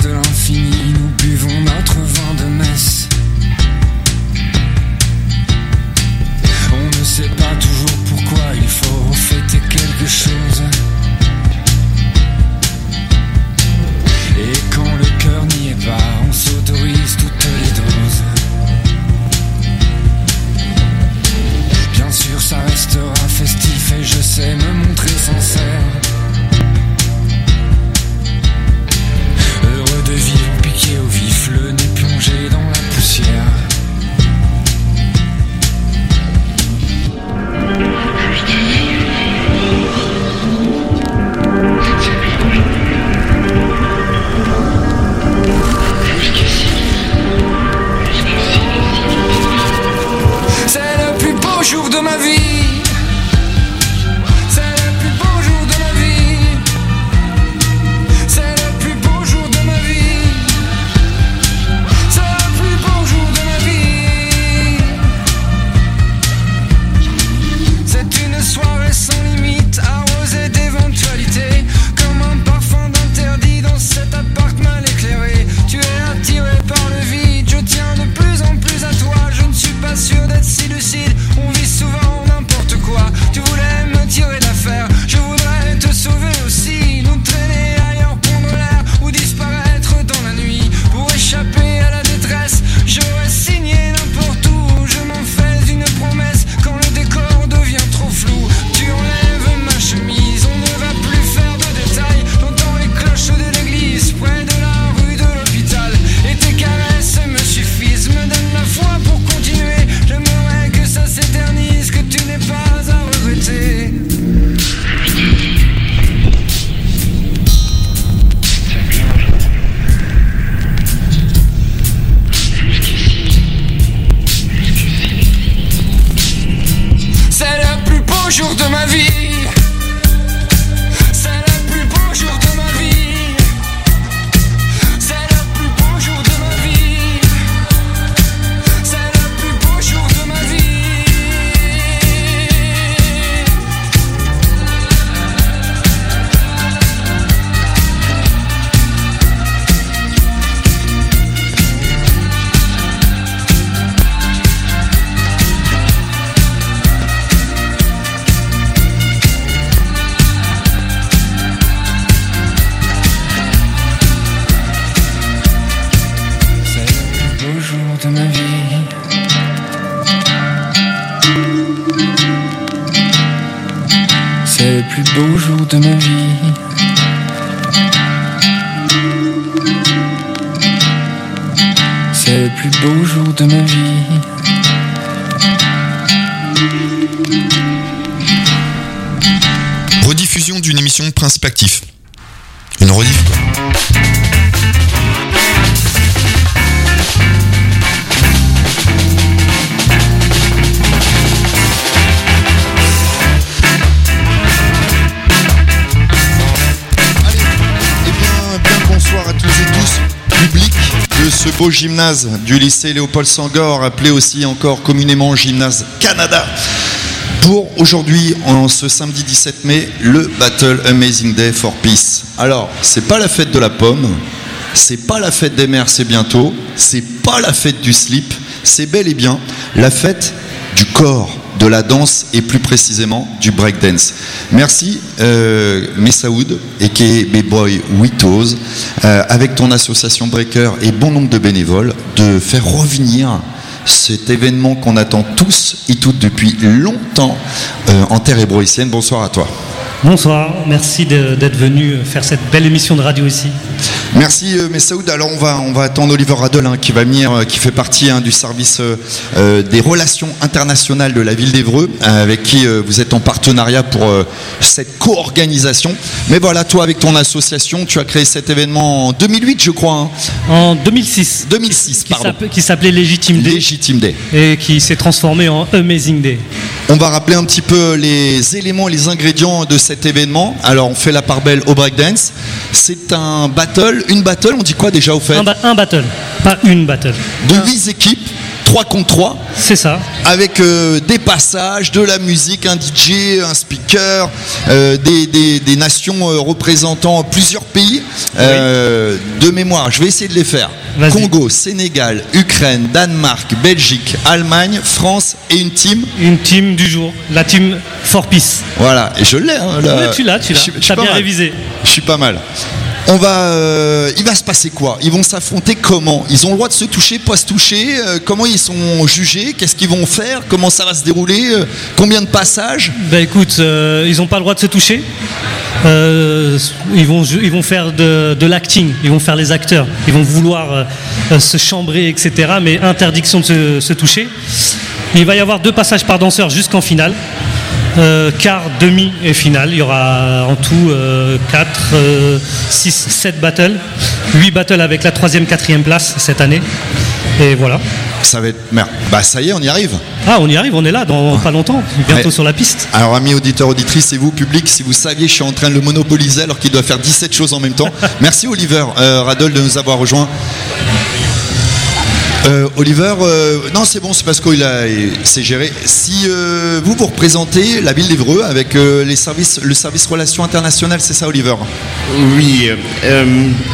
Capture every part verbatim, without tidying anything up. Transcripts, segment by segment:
de l'infini, nous buvons notre vin de messe. On ne sait pas toujours pourquoi il faut fêter quelque chose. Et quand le cœur n'y est pas, on s'autorise toutes les doses. Bien sûr ça restera festif et je sais me montrer sincère. Heureux de vivre piqué au vif, le nez plongé dans la poussière. C'est le plus beau jour de ma vie. Sûr d'être si lucide, on vit souvent n'importe quoi. Tu voulais me tirer d'affaire, je voudrais te sauver aussi. Nous traîner ailleurs, prendre l'air ou disparaître dans la nuit. Pour échapper à la détresse, j'aurais signé n'importe où. Je m'en fais une promesse quand le décor devient trop flou. Tu enlèves ma chemise, on ne va plus faire de détails. J'entends les cloches de l'église près de la rue de l'hôpital. Et tes caresses me suffisent, me donnent la foi pour continuer. J'aimerais que ça s'éternise, que tu n'aies pas à regretter. C'est le plus beau jour de ma vie. C'est le plus beau jour de ma vie. C'est le plus beau jour de ma vie. C'est le plus beau jour de ma vie. C'est le plus beau jour de ma vie. C'est le plus beau jour de ma vie. C'est le plus beau jour de ma vie. Rediffusion d'une émission de Principe Actif. Une rediff quoi. De ce beau gymnase du lycée Léopold Senghor, appelé aussi encore communément Gymnase Canada, pour aujourd'hui, en ce samedi dix-sept mai, le Battle Amazing Day for Peace. Alors, c'est pas la fête de la pomme, c'est pas la fête des mères, c'est bientôt, c'est pas la fête du slip, c'est bel et bien la fête du corps, de la danse et plus précisément du breakdance. Merci euh, Messaoud et B-Boy Witos, euh, avec ton association Breaker et bon nombre de bénévoles, de faire revenir cet événement qu'on attend tous et toutes depuis longtemps euh, en terre hébroïcienne. Bonsoir à toi. Bonsoir, merci de, d'être venu faire cette belle émission de radio ici. Merci euh, Messaoud. Alors on va, on va attendre Oliver Radel hein, qui va venir, euh, qui fait partie hein, du service euh, euh, des relations internationales de la ville d'Évreux, euh, avec qui euh, vous êtes en partenariat pour euh, cette co-organisation. Mais voilà, toi avec ton association, tu as créé cet événement en deux mille huit je crois. Hein. En deux mille six. deux mille six, pardon. Qui, s'appelait, qui s'appelait Légitime Day. Légitime Day. Et qui s'est transformé en Amazing Day. On va rappeler un petit peu les éléments et les ingrédients de cet événement. Alors on fait la part belle au breakdance. C'est un battle, une battle, on dit quoi déjà au fait ? un, ba- un battle, pas une battle. De huit équipes trois contre trois. C'est ça. Avec euh, des passages, de la musique, un D J, un speaker, euh, des, des, des nations euh, représentant plusieurs pays. Euh, oui. De mémoire, je vais essayer de les faire. Vas-y. Congo, Sénégal, Ukraine, Danemark, Belgique, Allemagne, France et une team. Une team du jour, la team For Peace. Voilà, et je l'ai. Hein, là. Oui, tu l'as, tu l'as. Tu as bien mal. révisé. Je suis pas mal. On va, euh, il va se passer quoi? Ils vont s'affronter comment? Ils ont le droit de se toucher, pas se toucher? euh, Comment ils sont jugés? Qu'est-ce qu'ils vont faire? Comment ça va se dérouler? euh, Combien de passages? Bah écoute, euh, ils n'ont pas le droit de se toucher. Euh, ils, vont, ils vont faire de, de l'acting, ils vont faire les acteurs. Ils vont vouloir euh, se chambrer, et cetera. Mais interdiction de se, se toucher. Il va y avoir deux passages par danseur jusqu'en finale. Euh, quart, demi et finale. Il y aura en tout euh, quatre, six, sept battles. huit battles avec la troisième, quatrième place cette année. Et voilà. Ça va être merde. Bah ça y est, on y arrive. Ah, on y arrive, on est là dans pas longtemps, bientôt ouais. sur la piste. Alors amis auditeurs, auditrices et vous public, si vous saviez, je suis en train de le monopoliser alors qu'il doit faire dix-sept choses en même temps. Merci Oliver euh, Radol de nous avoir rejoints. Euh, Oliver, euh, non c'est bon, c'est parce qu'il a, c'est géré. Si euh, vous vous représentez la ville d'Évreux avec euh, les services, le service relations internationales, c'est ça Oliver? Oui, euh,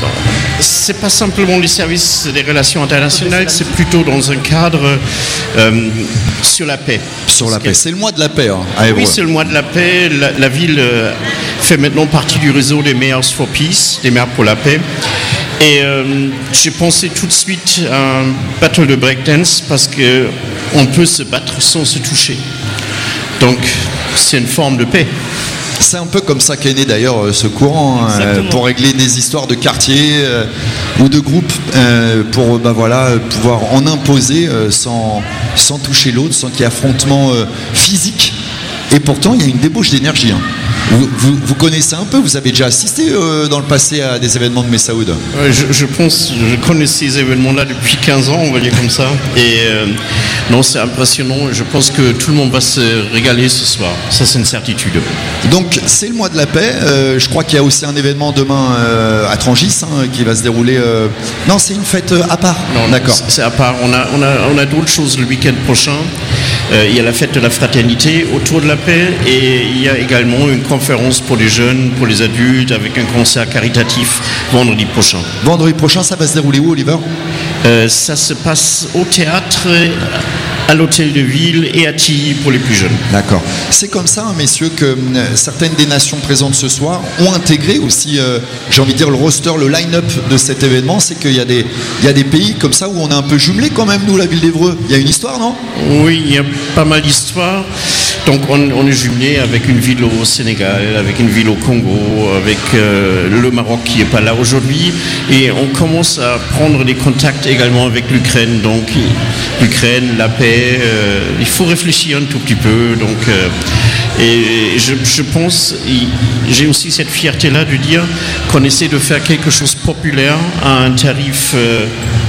c'est pas simplement les services des relations internationales, c'est plutôt dans un cadre euh, sur la paix. Sur la paix, c'est le mois de la paix. Hein, à Évreux. Oui, c'est le mois de la paix. La, la ville euh, fait maintenant partie du réseau des Mayors for Peace, des maires pour la paix. Et euh, j'ai pensé tout de suite à un battle de breakdance parce qu'on peut se battre sans se toucher. Donc c'est une forme de paix. C'est un peu comme ça qu'est né d'ailleurs ce courant, euh, pour régler des histoires de quartier euh, ou de groupes, euh, pour bah, voilà, pouvoir en imposer euh, sans, sans toucher l'autre, sans qu'il y ait affrontement euh, physique. Et pourtant il y a une débauche d'énergie. Hein. Vous, vous, vous connaissez un peu, vous avez déjà assisté euh, dans le passé à des événements de Messaoud? euh, je, je pense, je connais ces événements-là depuis quinze ans, on va dire comme ça. Et euh, non, c'est impressionnant. Je pense que tout le monde va se régaler ce soir. Ça, c'est une certitude. Donc, c'est le mois de la paix. Euh, je crois qu'il y a aussi un événement demain euh, à Trangis hein, qui va se dérouler. Euh... Non, c'est une fête euh, à part. Non, d'accord. C'est à part. On a, on a, on a d'autres choses le week-end prochain. Euh, il y a la fête de la fraternité autour de la paix et il y a également une conférence pour les jeunes, pour les adultes, avec un concert caritatif vendredi prochain. Vendredi prochain, ça va se dérouler où, Oliver? euh, Ça se passe au théâtre, à l'hôtel de ville et à Tilly pour les plus jeunes. D'accord. C'est comme ça, hein, messieurs, que euh, certaines des nations présentes ce soir ont intégré aussi, euh, j'ai envie de dire, le roster, le line-up de cet événement. C'est qu'il y a des, il y a des pays comme ça où on est un peu jumelés quand même, nous, la ville d'Évreux. Il y a une histoire, non? Oui, il y a pas mal d'histoires. Donc on, on est jumelé avec une ville au Sénégal, avec une ville au Congo, avec euh, le Maroc qui n'est pas là aujourd'hui. Et on commence à prendre des contacts également avec l'Ukraine. Donc l'Ukraine, la paix, euh, il faut réfléchir un tout petit peu. Donc, euh, et je, je pense, j'ai aussi cette fierté-là de dire qu'on essaie de faire quelque chose de populaire à un tarif... Euh,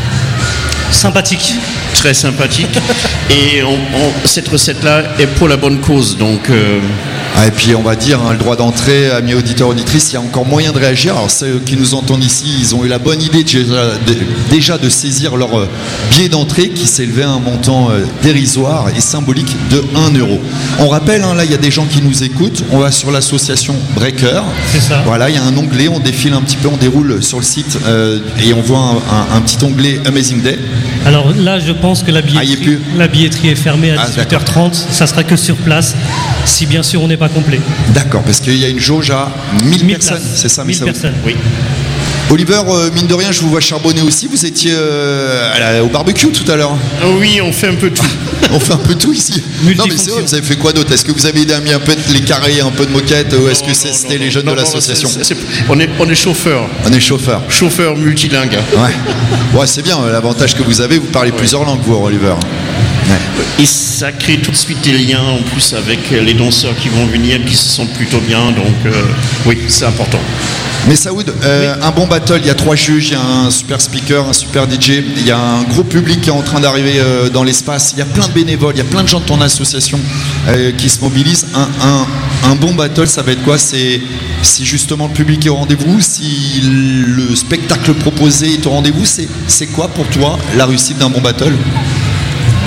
sympathique. Très sympathique. Et on, on, cette recette-là est pour la bonne cause. Donc, euh... ah, et puis on va dire, hein, le droit d'entrée, amis auditeurs, auditrices, il y a encore moyen de réagir. Alors ceux qui nous entendent ici, ils ont eu la bonne idée déjà de, déjà de saisir leur euh, billet d'entrée qui s'élevait à un montant euh, dérisoire et symbolique de un euro. On rappelle, hein, là il y a des gens qui nous écoutent, on va sur l'association Breaker. C'est ça. Voilà, il y a un onglet, on défile un petit peu, on déroule sur le site euh, et on voit un, un, un petit onglet Amazing Day. Alors là, je pense que la billetterie, ah, la billetterie est fermée à ah, dix-huit heures trente. Ça sera que sur place, si bien sûr on n'est pas complet. D'accord, parce qu'il y a une jauge à mille personnes, c'est ça, mille personnes, oui. Oliver, euh, mine de rien, je vous vois charbonner aussi. Vous étiez euh, à la, au barbecue tout à l'heure. Oui, on fait un peu tout. On fait un peu tout ici. Non, mais c'est vrai, vous avez fait quoi d'autre? Est-ce que vous avez mis un peu de, les carrés, un peu de moquette, ou est-ce que c'était les jeunes non, de l'association? c'est, c'est, on est, on est chauffeur. On est chauffeur. Chauffeur multilingue. Ouais. Ouais, c'est bien. L'avantage que vous avez, vous parlez ouais. plusieurs langues, vous, Oliver. Ouais. Et ça crée tout de suite des liens en plus avec les danseurs qui vont venir, qui se sentent plutôt bien. Donc, euh, oui, c'est important. Messaoud, euh, oui. un bon battle, il y a trois juges, il y a un super speaker, un super D J, il y a un gros public qui est en train d'arriver euh, dans l'espace, il y a plein de bénévoles, il y a plein de gens de ton association euh, qui se mobilisent. Un, un, un bon battle, ça va être quoi? C'est si justement le public est au rendez-vous, si le spectacle proposé est au rendez-vous, c'est, c'est quoi pour toi la réussite d'un bon battle?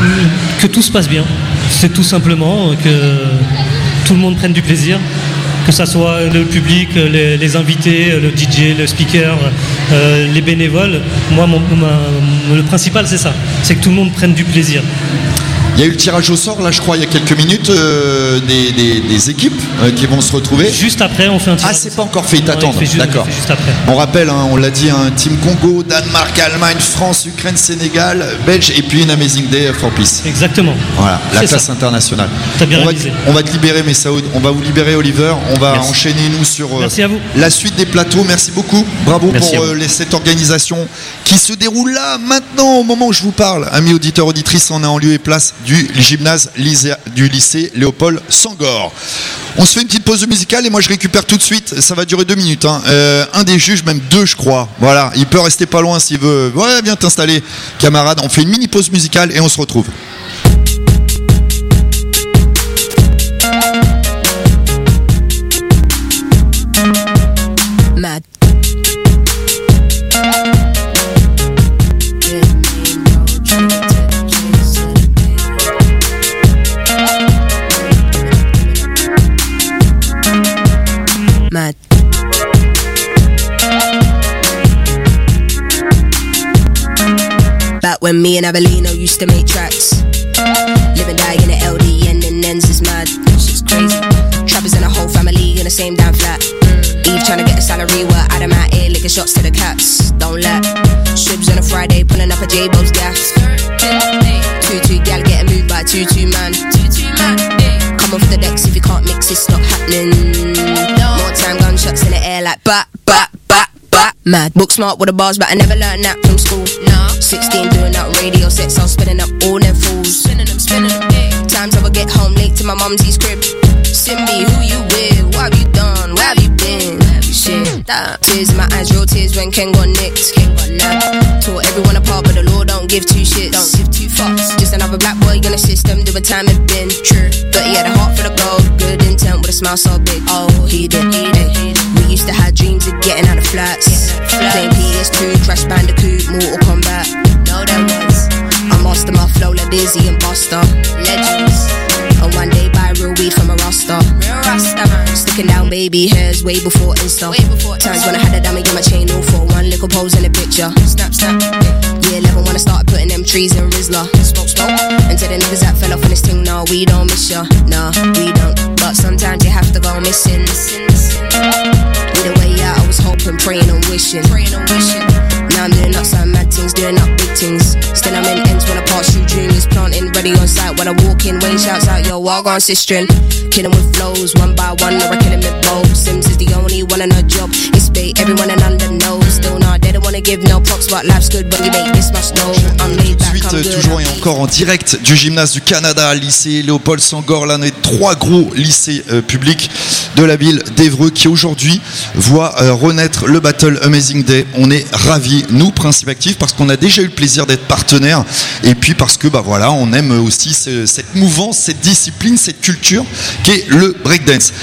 que tout se passe bien. C'est tout simplement que tout le monde prenne du plaisir, que ça soit le public, les, les invités, le D J, le speaker, euh, les bénévoles. Moi, mon, ma, le principal, c'est ça, c'est que tout le monde prenne du plaisir. Il y a eu le tirage au sort, là, je crois, il y a quelques minutes, euh, des, des, des équipes euh, qui vont se retrouver. Juste après, on fait un tirage. Ah, c'est pas encore fait, t'attends. Juste, d'accord. Juste après. On rappelle, hein, on l'a dit, un hein, Team Congo, Danemark, Allemagne, France, Ukraine, Sénégal, Belge, et puis une Amazing Day for Peace. Exactement. Voilà, la c'est classe ça. internationale. T'as bien on, va, réalisé. on va te libérer, Messaoud. On va vous libérer, Oliver. On va Merci. enchaîner, nous, sur euh, Merci à vous. la suite des plateaux. Merci beaucoup. Bravo Merci pour euh, les, cette organisation qui se déroule là, maintenant, au moment où je vous parle. Amis auditeurs, auditrices, on est en lieu et place du gymnase Lycée, du lycée Léopold Senghor. On se fait une petite pause musicale et moi je récupère tout de suite, ça va durer deux minutes, hein. euh, un des juges, même deux je crois, voilà, il peut rester pas loin s'il veut. Ouais, viens t'installer camarade, on fait une mini pause musicale et on se retrouve. Mad. Mad. Back when me and Avelino used to make tracks, live and die in the L D and then ends is mad. Shit's crazy. Trappers and a whole family in the same damn flat. Eve trying to get a salary, we're out of my ear, licking shots to the cats. Don't let Shibs on a Friday, pulling up a J-Bo's gas. Two-two gal getting moved by two-two man. Come off the decks if you can't mix, it's not happening. More time, gunshots in the air like bat, bat, bat, bat. Mad. Book smart with the bars, but I never learned that from school. Nah. sixteen doing that radio sets, I was spinning up all them fools. Spinning them, spinning them, yeah. Times I would get home late to my mumsy's crib. Simbi, who you with? What have you done? Where have you been? Shit. Nah. Tears in my eyes, real tears when Ken got nicked. Ken got nabbed. Tore everyone apart, but the law don't give two shits. Don't give two fucks. Just another black boy in the system, doing time it been. True. But he had a heart for the gold, good intent with a smile so big. Oh, he did, he did, he did. We used to have dreams of getting out of flats. Playing P S two, Crash Bandicoot, Mortal Kombat. No, that was. I master my flow like Dizzy and Buster. Legends. And one day buy real weed from a Rasta. Real Rasta, man. Sticking down baby hairs way before Insta. Way before Times when I had a dummy in my chain all for one little pose in the picture. Snap, snap. Yeah, eleven when I started putting them trees in Rizla. Smoke, smoke. And to the niggas that fell off in this thing, nah, we don't miss ya. Nah, we don't. But sometimes you have to go missing. Missing, missing. Either way out, I was hoping, praying and wishing. Praying and wishing. Now I'm doing up some mad things, doing up big things. Still I'm in ends when I pass through juniors, planting ready on sight. When I walk in, Wayne shouts out, yo, walk on sistering. Killing with flows, one by one, I reckon him with bow. Sims is the only one on a job. It's bait, everyone and under knows. Still not, they don't wanna give no props, but life's good when you make this much snow. I'm laid back, I'm good. Toujours et encore en direct du gymnase du Canada, lycée Léopold Senghor, l'un des trois gros lycées euh, publics de la ville d'Évreux qui aujourd'hui voit euh, renaître le Battle Amazing Day. On est ravis, nous, Principe Actif, parce qu'on a déjà eu le plaisir d'être partenaire et puis parce que bah voilà, on aime aussi ce, cette mouvance, cette discipline, cette culture qui est le breakdance.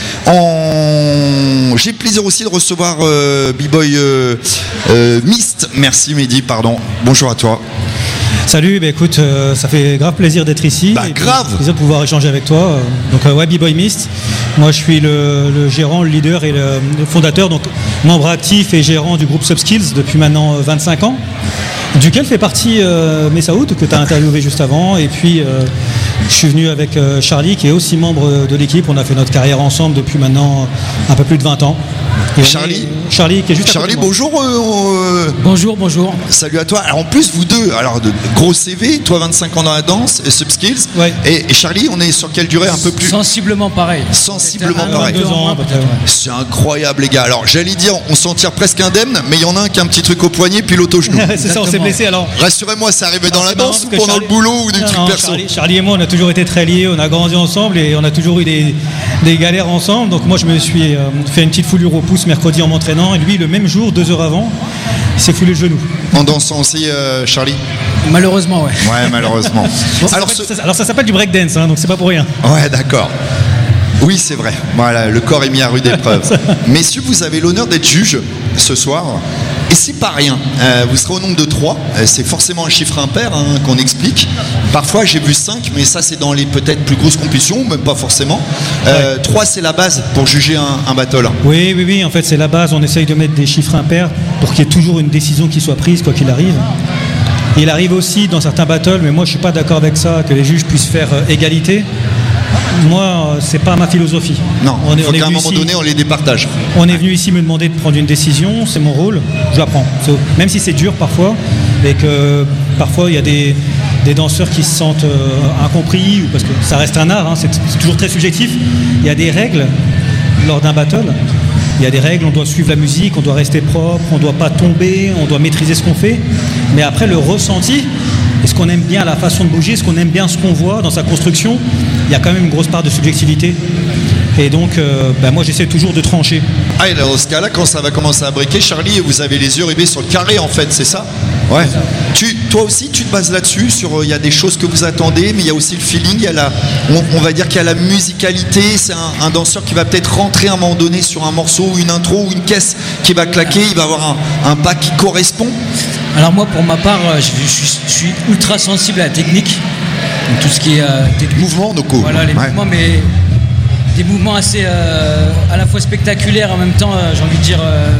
En... J'ai le plaisir aussi de recevoir euh, B-Boy euh, euh, Mist. Merci Mehdi, pardon. Bonjour à toi. Salut, bah écoute, euh, ça fait grave plaisir d'être ici. Bah et grave. Plaisir de pouvoir échanger avec toi. Euh, donc euh, ouais, B-Boy Mist. Moi, je suis le, le gérant, le leader et le, le fondateur, donc membre actif et gérant du groupe Subskills depuis maintenant euh, vingt-cinq ans, duquel fait partie euh, Messaoud que tu as interviewé juste avant. Et puis euh, je suis venu avec euh, Charlie qui est aussi membre de l'équipe. On a fait notre carrière ensemble depuis maintenant un peu plus de vingt ans. Et Charlie est, Charlie qui est juste Charlie, à côté de moi. bonjour. Euh, Bonjour, bonjour. Salut à toi. Alors en plus vous deux, alors de gros C V, toi vingt-cinq ans dans la danse, et Subskills. Ouais. Et, et Charlie, on est sur quelle durée un peu plus Sensiblement pareil. Sensiblement Un, pareil. deux ans, Moins, peut-être. peut-être, ouais. C'est incroyable les gars. Alors j'allais dire, on s'en tire presque indemne, mais il y en a un qui a un petit truc au poignet puis l'autre au genou. C'est ça, on s'est Exactement. blessé alors. Rassurez-moi, c'est arrivé dans Alors, la c'est marrant danse ou parce que pendant Charlie- le boulot ou des Non, trucs non, perso? Charlie, Charlie et moi, on a toujours été très liés, on a grandi ensemble et on a toujours eu des, des galères ensemble. Donc moi, je me suis euh, fait une petite foulure au pouce mercredi en m'entraînant. Et lui, le même jour, deux heures avant, il s'est foulé le genou. En dansant aussi, euh, Charlie? Malheureusement, ouais. Ouais, malheureusement. Ça Alors, s'appelle- ce- ça, alors ça s'appelle du breakdance, hein, donc c'est pas pour rien. Ouais, d'accord. Oui, c'est vrai. Voilà, le corps est mis à rude épreuve. Messieurs, vous avez l'honneur d'être juge ce soir. Et c'est pas rien. Euh, vous serez au nombre de trois. Euh, c'est forcément un chiffre impair hein, qu'on explique. Parfois j'ai vu cinq, mais ça c'est dans les peut-être plus grosses compétitions, même pas forcément. Euh, Ouais. trois c'est la base pour juger un, un battle. Oui, oui, oui, en fait c'est la base, on essaye de mettre des chiffres impairs pour qu'il y ait toujours une décision qui soit prise quoi qu'il arrive. Il arrive aussi dans certains battles, mais moi je suis pas d'accord avec ça, que les juges puissent faire euh, égalité. Moi, euh, c'est pas ma philosophie. Non, on il est, faut on est qu'à un venu moment ici- donné on les départage. On est venu ici me demander de prendre une décision, c'est mon rôle, je la prends. C'est- Même si c'est dur parfois, et que parfois il y a des, des danseurs qui se sentent euh, incompris, ou parce que ça reste un art, hein, c'est c'est toujours très subjectif. Il y a des règles lors d'un battle. Il y a des règles, on doit suivre la musique, on doit rester propre, on ne doit pas tomber, on doit maîtriser ce qu'on fait. Mais après, le ressenti, est-ce qu'on aime bien la façon de bouger, est-ce qu'on aime bien ce qu'on voit dans sa construction, il y a quand même une grosse part de subjectivité. Et donc, euh, ben moi, j'essaie toujours de trancher. Ah, et dans ce cas-là, quand ça va commencer à briquer, Charlie, vous avez les yeux rivés sur le carré, en fait, c'est ça? Ouais. Tu, toi aussi, tu te bases là-dessus, sur il y a des choses que vous attendez, mais il y a aussi le feeling, il y a la, on, on va dire qu'il y a la musicalité, c'est un, un danseur qui va peut-être rentrer à un moment donné sur un morceau, une intro ou une caisse qui va claquer, il va avoir un, un pas qui correspond. Alors moi, pour ma part, euh, je, je suis- je suis ultra sensible à la technique. Donc, tout ce qui est euh, technique. Mouvement, donc oh. Voilà, les Ouais. mouvements, mais des mouvements assez euh, à la fois spectaculaires, en même temps, euh, j'ai envie de dire, euh,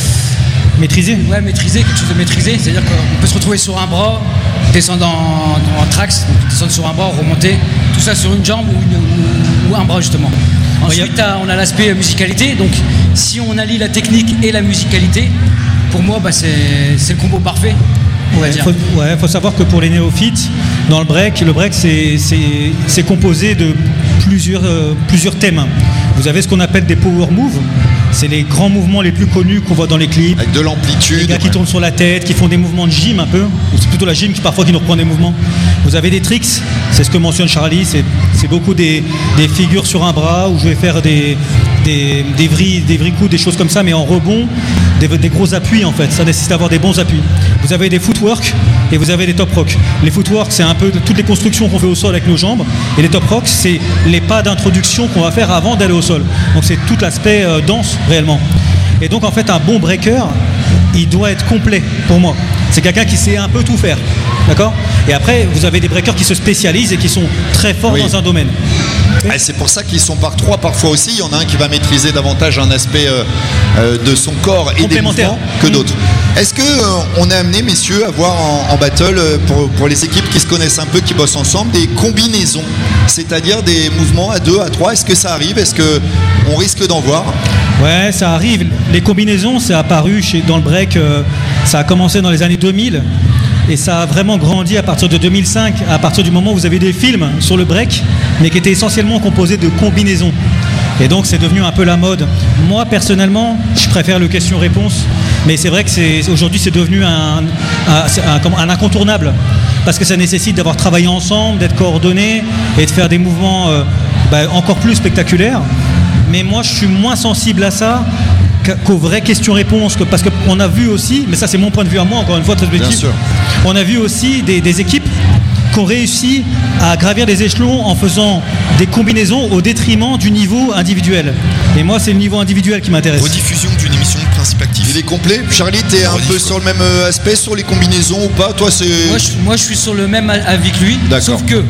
Maîtriser. ouais, maîtriser, quelque chose de maîtrisé. C'est-à-dire qu'on peut se retrouver sur un bras, descendre en, en trax, donc descendre sur un bras, remonter, tout ça sur une jambe ou, une- ou- ou un bras justement. Ensuite, t'as- on a l'aspect musicalité. Donc, si on allie la technique et la musicalité, pour moi, bah, c'est c'est le combo parfait. On va Il dire. faut, ouais, faut savoir que pour les néophytes, dans le break, le break c'est- c'est c'est composé de plusieurs, euh, plusieurs thèmes. Vous avez ce qu'on appelle des power moves, c'est les grands mouvements les plus connus qu'on voit dans les clips. Avec de Les l'amplitude. gars qui ouais. tournent sur la tête, qui font des mouvements de gym un peu. C'est plutôt la gym qui parfois qui nous reprend des mouvements. Vous avez des tricks, c'est ce que mentionne Charlie, c'est c'est beaucoup des, des figures sur un bras où je vais faire des, des, des vrilles, des vrilles coups, des choses comme ça, mais en rebond, des, des gros appuis en fait. Ça nécessite d'avoir des bons appuis. Vous avez des footwork et vous avez des top rock. Les footwork, c'est un peu toutes les constructions qu'on fait au sol avec nos jambes, et les top rock, c'est les pas d'introduction qu'on va faire avant d'aller au sol. Donc c'est tout l'aspect euh, danse réellement. Et donc en fait un bon breaker, il doit être complet pour moi. C'est quelqu'un qui sait un peu tout faire. D'accord? Et après, vous avez des breakers qui se spécialisent et qui sont très forts Oui. dans un domaine. Ah, c'est pour ça qu'ils sont par trois parfois aussi. Il y en a un qui va maîtriser davantage un aspect euh, euh, de son corps et des Complémentaire. mouvements que d'autres. Est-ce que euh, on est amené, messieurs, à voir en, en battle euh, pour, pour les équipes qui se connaissent un peu, qui bossent ensemble, des combinaisons, c'est-à-dire des mouvements à deux, à trois? Est-ce que ça arrive? Est-ce que on risque d'en voir? Ouais, ça arrive. Les combinaisons, c'est apparu chez, dans le break, euh, ça a commencé dans les années deux mille. Et ça a vraiment grandi à partir de deux mille cinq, à partir du moment où vous avez des films sur le break, mais qui étaient essentiellement composés de combinaisons. Et donc c'est devenu un peu la mode. Moi personnellement, je préfère le question-réponse, mais c'est vrai que c'est, aujourd'hui c'est devenu un, un, c'est un- comment- un incontournable, parce que ça nécessite d'avoir travaillé ensemble, d'être coordonné et de faire des mouvements euh, bah, encore plus spectaculaires. Mais moi je suis moins sensible à ça qu'à- qu'aux vraies questions-réponses, que- parce qu'on a vu aussi, mais ça c'est mon point de vue à moi, encore une fois, très subjectif, sûr. on a vu aussi des, des équipes qui ont réussi à gravir des échelons en faisant des combinaisons au détriment du niveau individuel. Et moi, c'est le niveau individuel qui m'intéresse. Rediffusion d'une émission de Principe Actif. Il est complet. Charlie, t'es un peu sur le même euh, aspect, sur les combinaisons ou pas? Toi, c'est... Moi je, moi, je suis sur le même avis que lui, D'accord. sauf que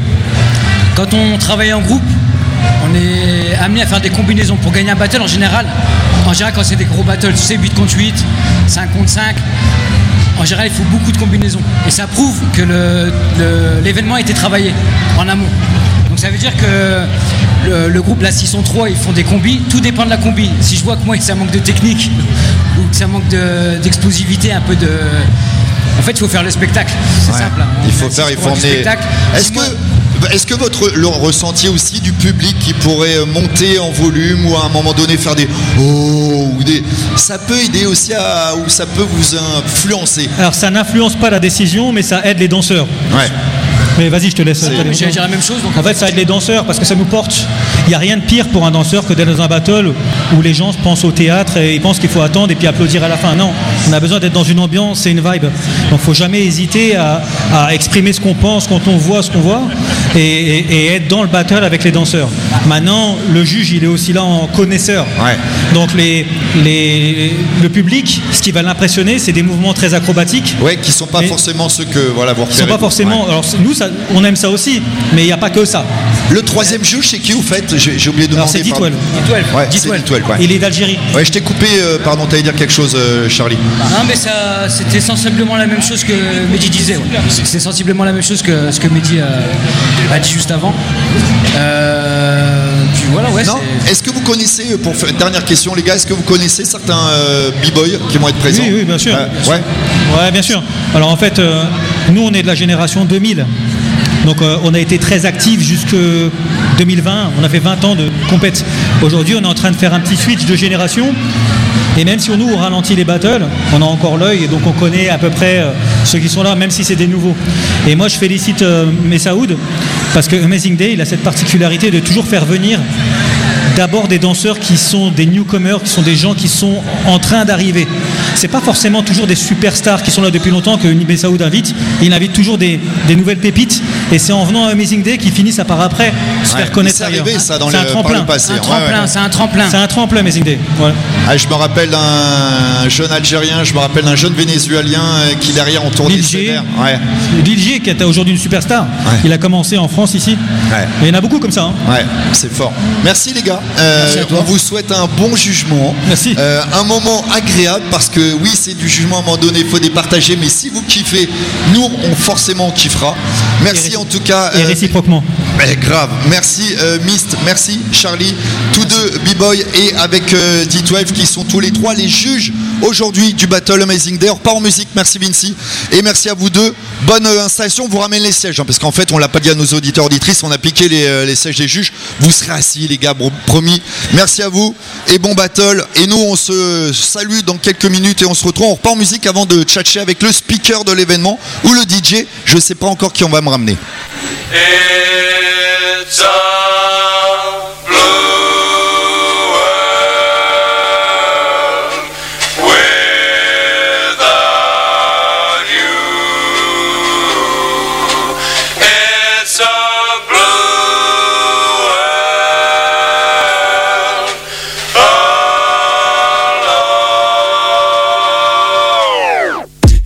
quand on travaille en groupe, on est amené à faire des combinaisons pour gagner un battle en général. En général, quand c'est des gros battles, tu sais, huit contre huit, cinq contre cinq, en général, il faut beaucoup de combinaisons. Et ça prouve que le- le- l'événement a été travaillé en amont. Donc ça veut dire que le, le groupe, là, s'ils sont trois, ils font des combis, tout dépend de la combi. Si je vois que moi, ça manque de technique ou que ça manque de- d'explosivité, un peu de... En fait, il faut faire le spectacle. C'est Ouais. simple. hein. Il faut Si faire, c'est il pour faut du emmener. spectacle, Est-ce si que, moi- est-ce que votre le ressenti aussi du public qui pourrait euh, monter en volume ou à un moment donné faire des oh ou des, ça peut aider aussi à ou ça peut vous influencer. Alors ça n'influence pas la décision, mais ça aide les danseurs. Ouais. Mais vas-y, je te laisse. Ouais, j'allais dire la même chose. Donc En fait, ça aide les danseurs parce que ça nous porte. Il n'y a rien de pire pour un danseur que d'être dans un battle où les gens pensent au théâtre et ils pensent qu'il faut attendre et puis applaudir à la fin. Non, on a besoin d'être dans une ambiance et une vibe. Donc, il ne faut jamais hésiter à, à exprimer ce qu'on pense quand on voit ce qu'on voit et, et, et être dans le battle avec les danseurs. Maintenant, le juge, il est aussi là en connaisseur. Ouais. Donc, les, les, le public, ce qui va l'impressionner, c'est des mouvements très acrobatiques. Ouais, qui sont pas Mais- forcément ceux que voilà vous Ils repérez. sont pas forcément. Ouais. Alors nous, ça, on aime ça aussi, mais il n'y a pas que ça. Le troisième juge, c'est qui vous faites J'ai j'ai oublié de Alors demander. c'est D pardon. douze. Ouais, c'est D douze. D douze, ouais. Il est d'Algérie. Ouais, je t'ai coupé. euh, pardon, t'allais dire quelque chose, euh, Charlie. Non, mais ça, c'était sensiblement la même chose que Mehdi disait. Ouais. C'est sensiblement la même chose que ce que Mehdi a, a dit juste avant. Euh, puis voilà, ouais. Non. c'est- Est-ce que vous connaissez, pour faire une dernière question, les gars, est-ce que vous connaissez certains euh, b-boys qui vont être présents Oui, oui, bien sûr. Euh, ouais. Ouais, bien sûr. Alors en fait, euh, nous, on est de la génération deux mille. Donc euh, on a été très actifs jusque deux mille vingt. On a fait vingt ans de compète. Aujourd'hui, on est en train de faire un petit switch de génération. Et même si on nous on ralentit les battles, on a encore l'œil et donc on connaît à peu près euh, ceux qui sont là, même si c'est des nouveaux. Et moi, je félicite euh, Messaoud parce que Amazing Day, il a cette particularité de toujours faire venir d'abord des danseurs qui sont des newcomers, qui sont des gens qui sont en train d'arriver. C'est pas forcément toujours des superstars qui sont là depuis longtemps que Messaoud invite. Il invite toujours des, des nouvelles pépites. Et c'est en venant à Amazing Day qu'il finissent à par après se Ouais, faire connaître c'est ailleurs. arrivé, ça, dans C'est le- un par tremplin. le passé. Un Ouais, tremplin, ouais. c'est un tremplin. C'est un tremplin Amazing Day. Voilà. Ah, je me rappelle d'un jeune Algérien, je me rappelle d'un jeune Vénézuélien euh, qui derrière ont tourné Lil G. sévère. Ouais. Lil G, qui est aujourd'hui une superstar, Ouais. il a commencé en France ici. Ouais. Et il y en a beaucoup comme ça. hein. Ouais, c'est fort. Merci les gars. Euh, Merci à toi. on vous souhaite un bon jugement. Merci. Euh, un moment agréable parce que oui, c'est du jugement à un moment donné, il faut départager. Mais si vous kiffez, nous, on forcément kiffera. Merci Et réci- en tout cas. Et euh, réciproquement. Eh, grave. Merci euh, Mist, merci Charlie, tous deux B-Boy et avec euh, D douze qui sont tous les trois les juges aujourd'hui du Battle Amazing Day. On repart en musique, merci Vinci et merci à vous deux. Bonne euh, installation, on vous ramène les sièges hein, parce qu'en fait on l'a pas dit à nos auditeurs auditrices, on a piqué les, euh, les sièges des juges. Vous serez assis les gars, bon, promis. Merci à vous et bon battle. Et nous on se salue dans quelques minutes et on se retrouve. On repart en musique avant de tchatcher avec le speaker de l'événement ou le D J. Je sais pas encore qui on va me ramener. It's a blue world without you. It's a blue world alone.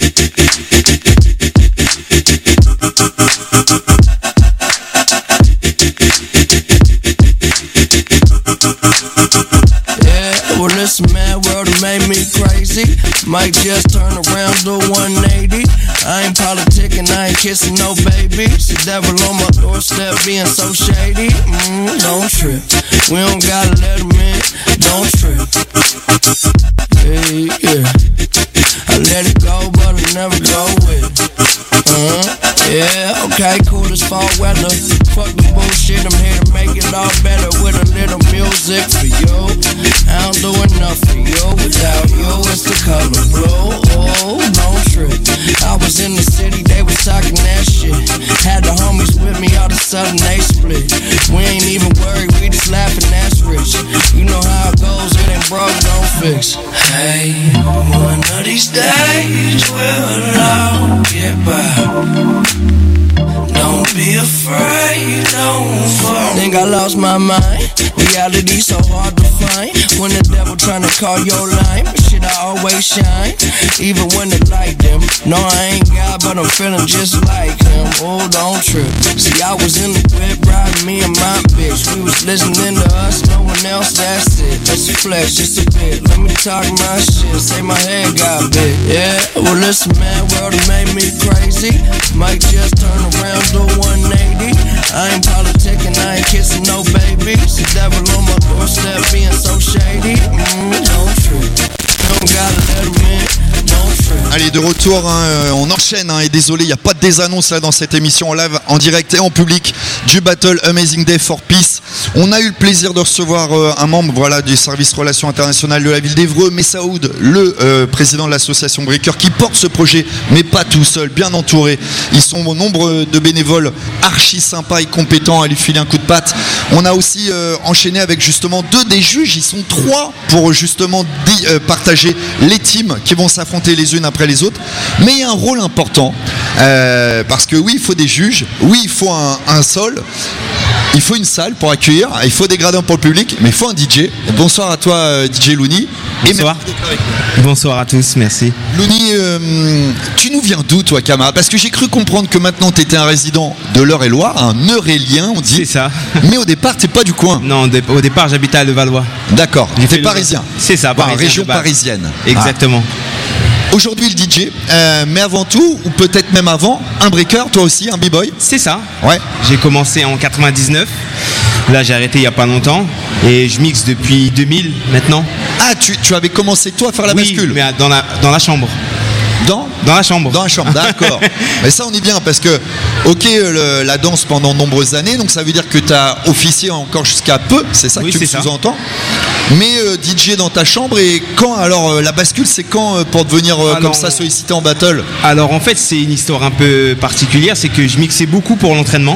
Yeah, well, this mad world done made me crazy. Might just turn around to one eighty. I ain't politicking, I ain't kissing no babies. The devil on my doorstep being so shady. Mm, don't trip. We don't gotta let him in. Don't trip. Hey, yeah. I let it go, but I never go with it. Uh-huh. Yeah, okay, cool as fall weather. Fuck the bullshit, I'm here to make it all better with a little music for you. I don't do enough for you. Without you, it's the color blue. Oh, don't trip. I was in the city, they was talking that shit. Had the homies with me, all of a sudden they split. We ain't even worried, we just laughing, that's rich. You know how it goes, it ain't broke, don't fix. Hey, one of these days we'll all get by. Don't be afraid, don't fall. Think I lost my mind. Reality so hard to find. When the devil tryna call your line, but shit I always shine. Even when they like them. No, I ain't God, but I'm feeling just like him. Oh, don't trip. See, I was in the whip riding me and my bitch. We was listening to us, no one else. That's it. That's the flesh, just a bit. Let me talk my shit. Say my head got big. Yeah, well, listen, man, world it made me crazy. Might just turn around to one eighty. I ain't politicking, I ain't kissing no babies. The devil on my doorstep being so shady. Mm, don't trip. Don't gotta let him in. Don't trip. Allez, de retour retour, hein, on enchaîne hein, et désolé, il n'y a pas de désannonce là dans cette émission en live, en direct et en public du Battle Amazing Day for Peace. On a eu le plaisir de recevoir euh, un membre voilà, du service relations internationales de la ville d'Évreux, Messaoud, le euh, président de l'association Breaker, qui porte ce projet, mais pas tout seul, bien entouré. Ils sont au nombre de bénévoles archi sympas et compétents à lui filer un coup de patte. On a aussi euh, enchaîné avec justement deux des juges, ils sont trois pour justement di- euh, partager les teams qui vont s'affronter les unes après les autres. Mais il y a un rôle important, euh, parce que oui, il faut des juges, oui, il faut un, un sol, il faut une salle pour accueillir, il faut des gradins pour le public, mais il faut un D J. Bonsoir à toi, euh, D J Looney. Bonsoir. Bonsoir à tous, merci. Looney, euh, tu nous viens d'où, toi, camarade? Parce que j'ai cru comprendre que maintenant tu étais un résident de l'Eure-et-Loire, un Eurélien, on dit. C'est ça. Mais au départ, t'es pas du coin. Non, au départ, j'habitais à Levallois. D'accord. J'ai T'es fait parisien. le... C'est ça, enfin, parisien. Région parisienne. Exactement. Ah. Aujourd'hui, le D J, euh, mais avant tout, ou peut-être même avant, un breaker, toi aussi, un b-boy. C'est ça. Ouais. J'ai commencé en quatre-vingt-dix-neuf. Là, j'ai arrêté il n'y a pas longtemps. Et je mixe depuis deux mille maintenant. Ah, tu, tu avais commencé toi à faire la oui, bascule? Mais dans la, dans la chambre. Dans Dans la chambre. Dans la chambre, d'accord. Mais ça, on est bien parce que, ok, le, la danse pendant de nombreuses années, donc ça veut dire que tu as officié encore jusqu'à peu, c'est ça oui, que tu me sous-entends. Mais euh, D J dans ta chambre, et quand alors euh, la bascule, c'est quand euh, pour devenir euh, alors, comme ça sollicité en battle? Alors en fait, c'est une histoire un peu particulière, c'est que je mixais beaucoup pour l'entraînement.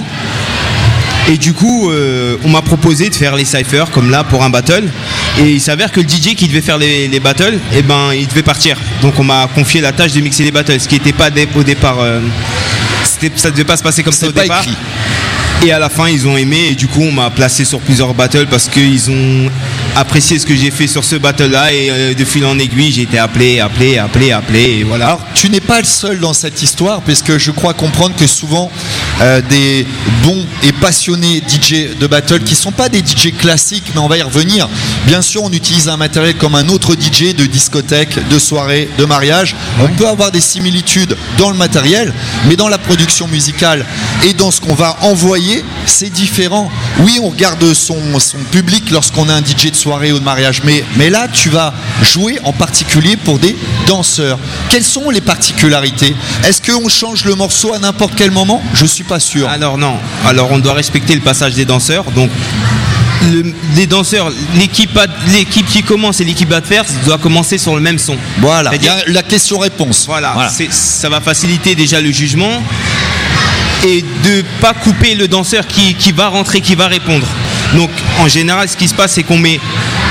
Et du coup, euh, on m'a proposé de faire les cyphers comme là pour un battle. Et il s'avère que le D J qui devait faire les, les battles, eh ben, il devait partir. Donc on m'a confié la tâche de mixer les battles, ce qui n'était pas dé- au départ. Euh, ça ne devait pas se passer comme ça au pas départ. Écrit. Et à la fin, ils ont aimé et du coup, on m'a placé sur plusieurs battles parce qu'ils ont apprécié ce que j'ai fait sur ce battle-là et euh, de fil en aiguille, j'ai été appelé, appelé, appelé, appelé et voilà. Alors, tu n'es pas le seul dans cette histoire, puisque je crois comprendre que souvent euh, des bons et passionnés D J de battle qui ne sont pas des D J classiques, mais on va y revenir. Bien sûr, on utilise un matériel comme un autre D J de discothèque, de soirée, de mariage. On peut avoir des similitudes dans le matériel, mais dans la production musicale et dans ce qu'on va envoyer, c'est différent. Oui, on regarde son, son public lorsqu'on a un D J de soirée ou de mariage, mais, mais là, tu vas jouer en particulier pour des danseurs. Quelles sont les particularités? Est-ce qu'on change le morceau à n'importe quel moment? Je ne suis pas sûr. Alors non. Alors on doit respecter le passage des danseurs. Donc le, les danseurs, l'équipe, l'équipe qui commence et l'équipe adverse doit commencer sur le même son. Voilà, il y a la question-réponse. Voilà, voilà. C'est, ça va faciliter déjà le jugement et de ne pas couper le danseur qui, qui va rentrer, qui va répondre. Donc en général, ce qui se passe, c'est qu'on met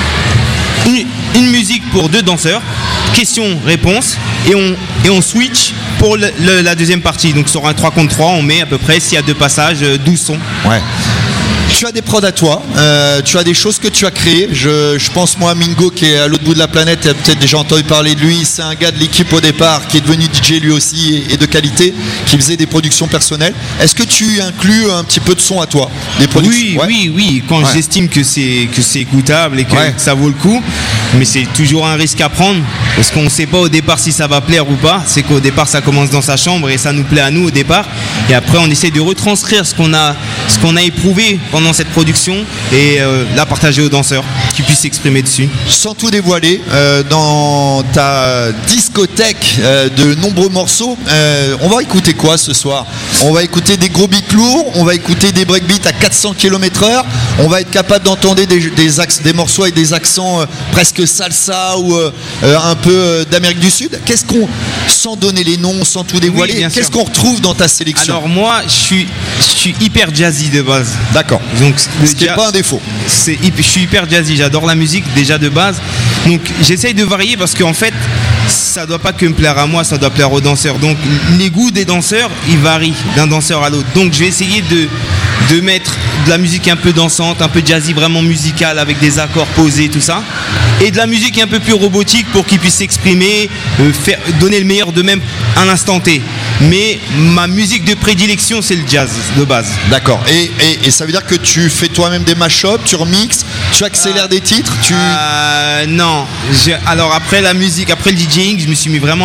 une, une musique pour deux danseurs, question-réponse, et on, et on switch pour le, le, la deuxième partie. Donc sur un trois contre trois, on met à peu près, s'il y a deux passages, douze sons. Ouais. Tu as des prods à toi, euh, tu as des choses que tu as créées. Je, je pense moi à Mingo qui est à l'autre bout de la planète, tu as peut-être déjà entendu parler de lui. C'est un gars de l'équipe au départ qui est devenu D J lui aussi et de qualité, qui faisait des productions personnelles. Est-ce que tu inclus un petit peu de son à toi, des productions? Oui, ouais. oui, oui. Quand ouais. j'estime que c'est, que c'est écoutable et que, ouais. que ça vaut le coup, mais c'est toujours un risque à prendre parce qu'on ne sait pas au départ si ça va plaire ou pas. C'est qu'au départ ça commence dans sa chambre et ça nous plaît à nous au départ. Et après on essaie de retranscrire ce qu'on a, ce qu'on a éprouvé pendant cette production et euh, la partager aux danseurs qui puissent s'exprimer dessus. Sans tout dévoiler, euh, dans ta discothèque euh, de nombreux morceaux, euh, on va écouter quoi ce soir? On va écouter des gros beats lourds, on va écouter des breakbeats à quatre cents kilomètres heure, on va être capable d'entendre des, des, axes, des morceaux avec des accents euh, presque salsa ou euh, un peu euh, d'Amérique du Sud. Qu'est-ce qu'on, sans donner les noms, sans tout dévoiler, oui, qu'est-ce sûr. qu'on retrouve dans ta sélection? Alors moi, je suis, je suis hyper jazzy de base. D'accord. Donc ce qui n'est pas un défaut. C'est, je suis hyper jazzy, j'adore la musique déjà de base. Donc j'essaye de varier parce qu'en fait, ça ne doit pas que me plaire à moi, ça doit plaire aux danseurs. Donc les goûts des danseurs, ils varient d'un danseur à l'autre. Donc je vais essayer de, de mettre de la musique un peu dansante, un peu jazzy, vraiment musicale, avec des accords posés, tout ça. Et de la musique un peu plus robotique pour qu'ils puissent s'exprimer, euh, faire, donner le meilleur d'eux-mêmes à l'instant T. Mais ma musique de prédilection, c'est le jazz de base. D'accord. Et, et, et ça veut dire que tu fais toi-même des mash-ups, tu remixes, tu accélères euh, des titres tu... euh, Non. Je, alors après la musique, après le DJing, je me suis mis vraiment